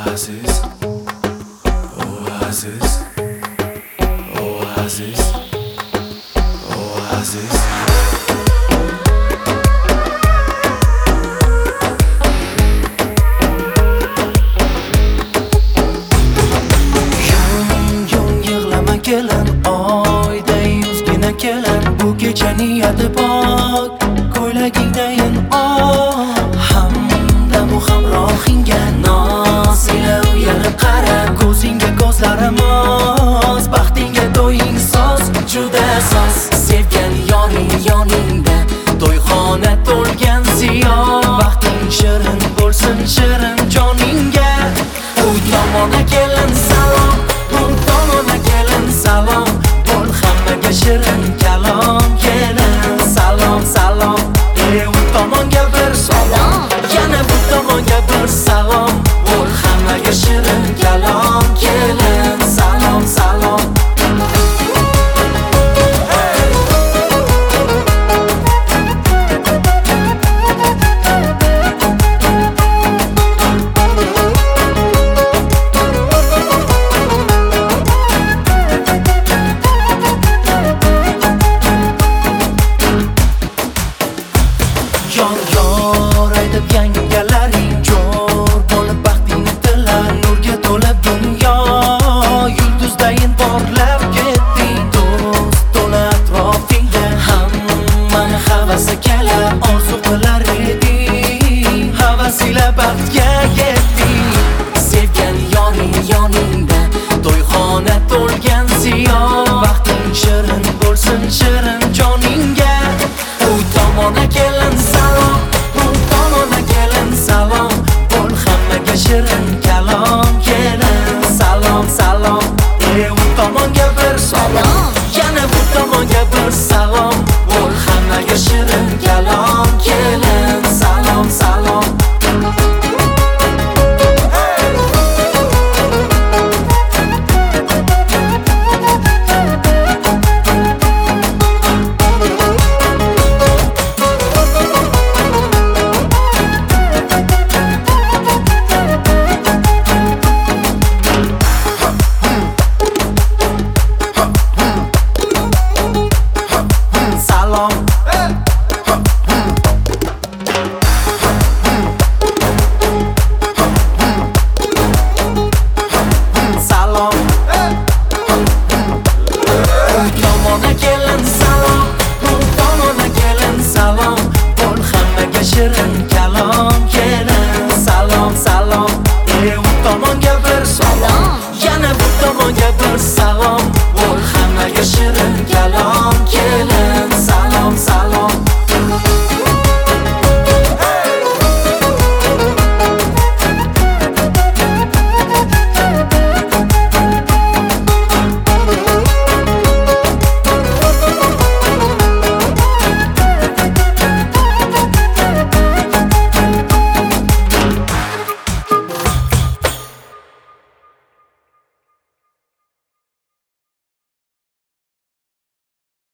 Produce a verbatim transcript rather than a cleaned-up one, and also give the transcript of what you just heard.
Oasis, Oasis, Oasis, Oasis. Yon yon yig'lama kelin, oyday yuzgina kelin, bu kecha niyati pok, ko'ylagingdayin oq, hamda bu hamrohingga noz ila uyalib qara, ko'zingga ko'zlarim oz, baxtingga to'ying soz, juda soz, sevgan yoring yoningda, to'yxona to'lgan ziyon, baxting shirin bo'lsin shirin joningga. Uy tomona kelin salom, bu tomona kelin salom, bo'l hammaga shirin kalom, kelin salom salom, ey u tomonga bir salom, yana bu tomonga bir salom, bo'l hammaga shirin kalom, kelin salom salom. Yon yor aytib yangalaring jo'r bo'lib baxtingni tilar, nurga to'lib dunyo, yulduzdayin porlab ketding, do'st to'la atrofingda, hammani havasi kelar, orzu qilar eding, havas ila baxtga